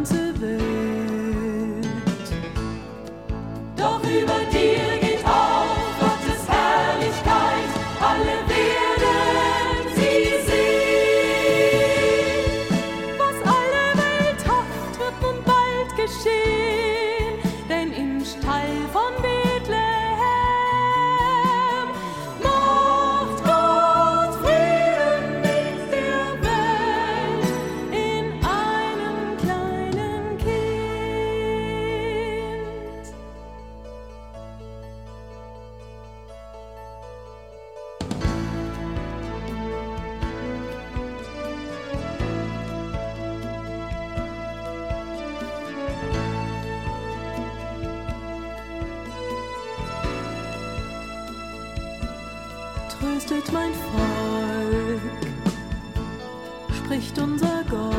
ganze Welt. Doch über dir geht auf Gottes Herrlichkeit, alle werden sie sehen. Was alle Welt hofft, wird nun bald geschehen, denn im Stall von Bethlehem macht Gott Frieden mit der Welt in einem kleinen Kind. Tröstet mein Volk, spricht unser Gott.